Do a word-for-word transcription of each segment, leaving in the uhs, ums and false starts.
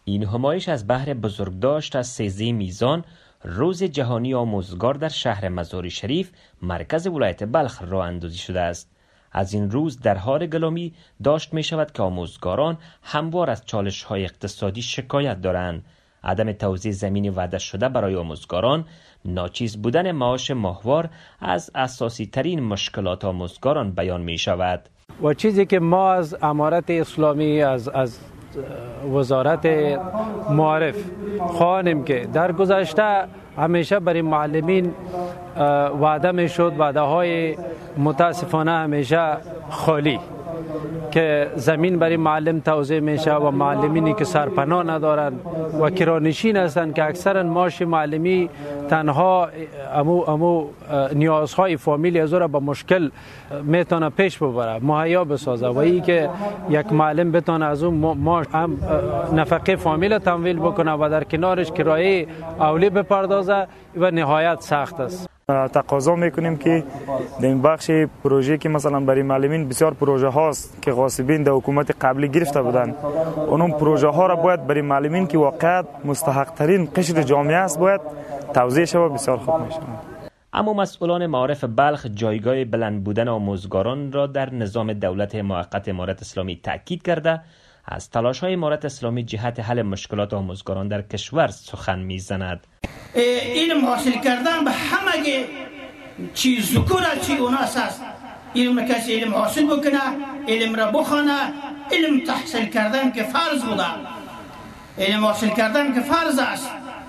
این همایش از بهر بزرگداشت از سیزده میزان روز جهانی آموزگار در شهر مزار شریف مرکز ولایت بلخ راه اندازی شده است. از این روز در حال گلامی داشت می شود که آموزگاران هموار از چالش های اقتصادی شکایت دارند. عدم توزیع زمین وعده شده برای آموزگاران، ناچیز بودن معاش ماهوار از اساسی ترین مشکلات آموزگاران بیان می شود. و چیزی که ما از امارت اسلامی از از وزارت معارف خواهیم که در گذشته همیشه برای معلمین وعده می شد، وعده های متاسفانه همیشه خالی که زمین برای معلم توزیع میشه و معلمینی که سرپناه ندارن و کرانشین هستن که اکثرا معاش معلمی تنها امو امو نیازهای فامیلی از را با مشکل میتونه پیش ببره، مهیا بسازه و ای که یک معلم بتونه از اون معاش هم نفقه فامیل تمویل بکنه و در کنارش کرایه اولی بپردازه و نهایت سخت است. تقاضا میکنیم که در این بخش پروژه که مثلا برای معلمین بسیار پروژه هاست که غاصبین در حکومت قبلی گرفته بودن، اونم پروژه ها را باید برای معلمین که واقعا مستحق ترین قشر جامعه است باید توزیع شود، بسیار خوب میشه. اما مسئولان معارف بلخ جایگاه بلند بودن آموزگاران را در نظام دولت موقت امارت اسلامی تاکید کرده از تلاش‌های امارت اسلامی جهت حل مشکلات آموزگاران در کشور سخن می‌زند. علم حاصل کردن به همه چیز ذکر چی اوناس است. علم کسی علم حاصل بکنه، علم را بخونه، علم تحصیل کردن که فرض بوده، علم حاصل کردن که فرض است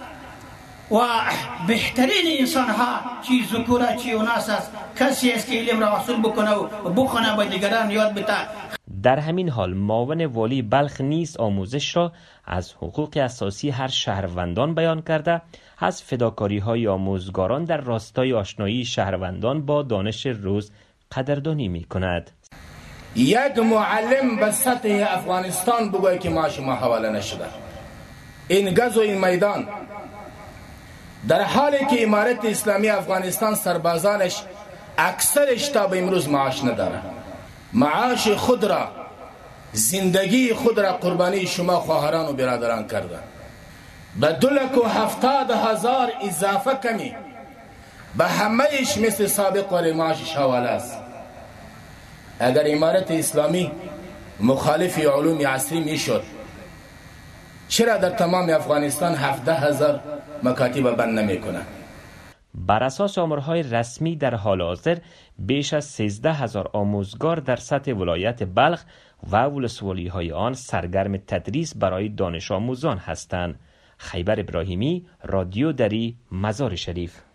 و بهترین انسان ها چی ذکر چی اوناس است کسی است که علم را حاصل بکنه و بخونه به دیگران یاد بده. در همین حال معاون والی بلخ نیز آموزش را از حقوق اساسی هر شهروندان بیان کرده از فداکاری های آموزگاران در راستای آشنایی شهروندان با دانش روز قدردانی می کند. یک معلم به سطح افغانستان بگوید که معاش ما حواله نشده. این گز و این میدان در حالی که امارت اسلامی افغانستان سربازانش اکثرش تا به امروز معاش نداره، معاش خود را زندگی خود را قربانی شما خواهران و برادران کرده. به دو لک و هفتاد هزار اضافه کمی به همهش مثل سابق ولی معاشش حواله است. اگر امارت اسلامی مخالف علوم عصری می شد، چرا در تمام افغانستان هفده هزار مکاتب بند نمی کنه؟ بر اساس آمارهای رسمی در حال حاضر بیش از سیزده هزار آموزگار در سطح ولایت بلخ و ولسوالی های آن سرگرم تدریس برای دانش آموزان هستند. خیبر ابراهیمی، رادیو دری، مزار شریف.